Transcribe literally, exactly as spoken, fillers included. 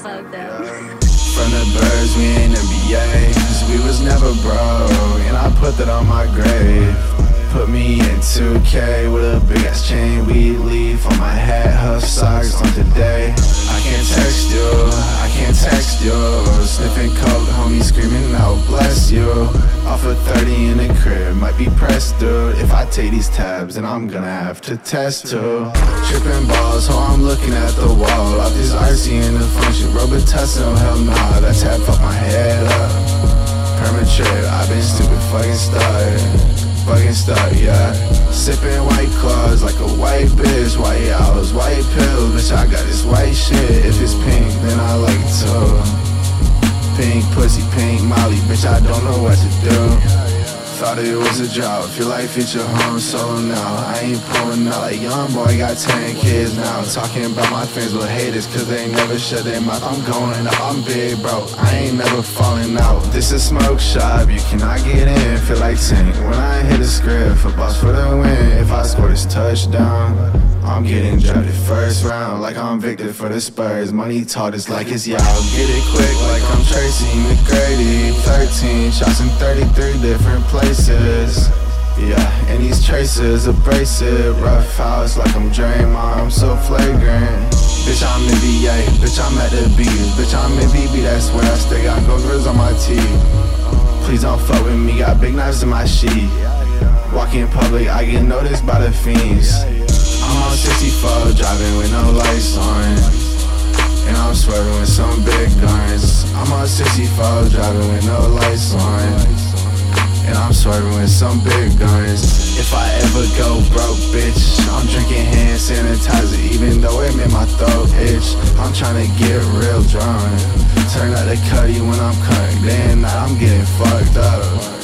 From the birds, we ain't N B A, cause we was never broke, and I put that on my grave. Put me in two K with a big ass chain, weed leaf on my hat, huff socks on today. I can't text you, I can't text you. Sniffing coke, homie screaming out, bless you. Off of thirty in the crib, might be pressed, dude. If I take these tabs, then I'm gonna have to test too. Tripping balls, so I'm looking at the wall. Off this R C in the function, Robitussin, hell nah, that tab fucked my head up. Perma trip, I've been stupid fucking stuck. Fucking stuck, yeah. Sipping white claws like a white bitch. White owls, white pills, bitch, I got this white shit. If it's pink, then I like it too. Pink pussy, pink molly, bitch, I don't know what to do. Thought it was a job, feel like feature home solo now. I ain't pulling out like young boy, got ten kids now. Talking about my friends with haters, cause they never shut their mouth. I'm going up, I'm big bro, I ain't never falling out. This a smoke shop, you cannot get in, feel like Tank. When I hit the script, for boss for the win. If I score this touchdown, I'm getting drafted first round, like I'm Victor for the Spurs. Money talk is like it's y'all, get it quick like I'm Tracy McGrady. Thirteen shots in thirty-three different places. Yeah, and these traces abrasive. Rough house like I'm Draymond, I'm so flagrant. Bitch, I'm N B A, bitch, I'm at the beats. Bitch, I'm in B B, that's where I stay. Got gold grills on my teeth. Please don't fuck with me, got big knives in my sheet. Walk in public, I get noticed by the fiends. I'm on sixty-four, driving with no lights on, and I'm swerving with some big guns. I'm on sixty-four, driving with no lights on, and I'm swerving with some big guns. If I ever go broke, bitch, I'm drinking hand sanitizer, even though it made my throat itch. I'm tryna get real drunk, turn out the cutty when I'm cutting, then I'm getting fucked up.